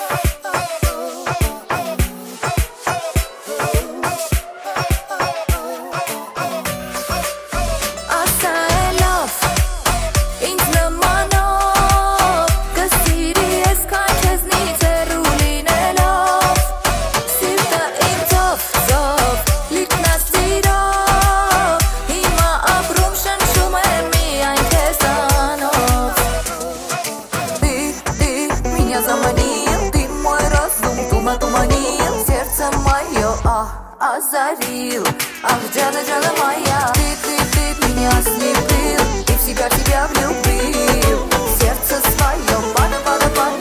Туманил сердце мое, озарил. Ах, Джана, Джана моя, ты меня ослепил и в себя влюбил. Сердце свое подарил.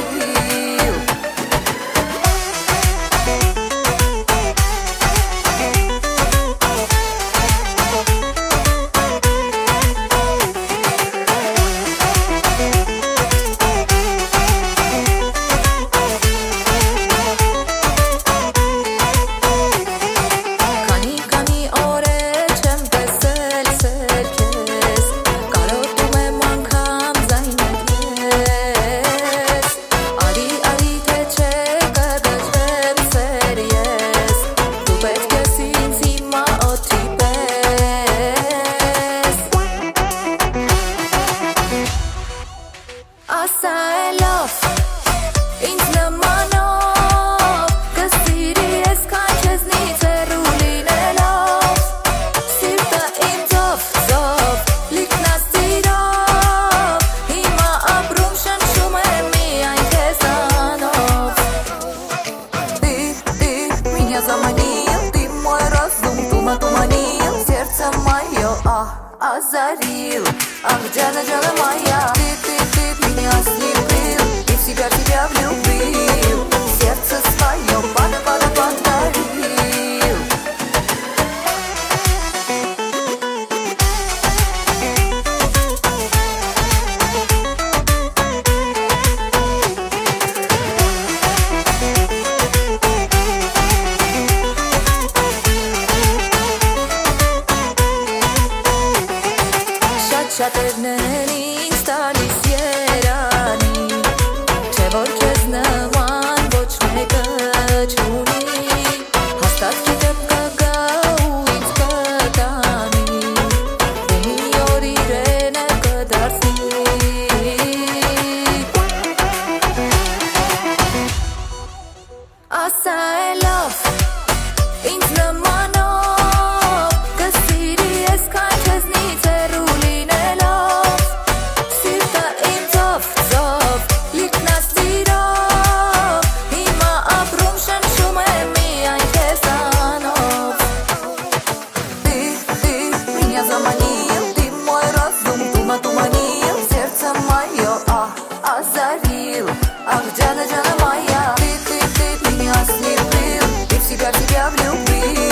Asta e love, inți nămanov, găsiri skančeznice ruline love. Sirta im zov, likna stirov, ima abrumšan šume mi ajte zanov. Ты меня заманил, ты мой разум туманил, сердце мое, озарил. Ах, Джана, Джана моя, ты меня ослепил и в себя влюбил. Сердце свое подарил. Շատերներին ստալիս երանի, չէ որ քեզ նման ոչ մեկը չունի, հաստատ գիտեմ կգա ու ինձ կտանի, ու մի օր իրենը կդարձնի. Asta e love, ինձ նմանով, կսիրի ես կանչեզնից էրուլին է լով. Սիրտը իմ ծով, լիքնա սիրով, հիմա ապրում շնչում է միայն քեզանով. Ты меня заманил, ты мой разум туманил, сердце мое, озарил. Ах, Джана, Джана моя, ты меня ослепил и в себя влюбил.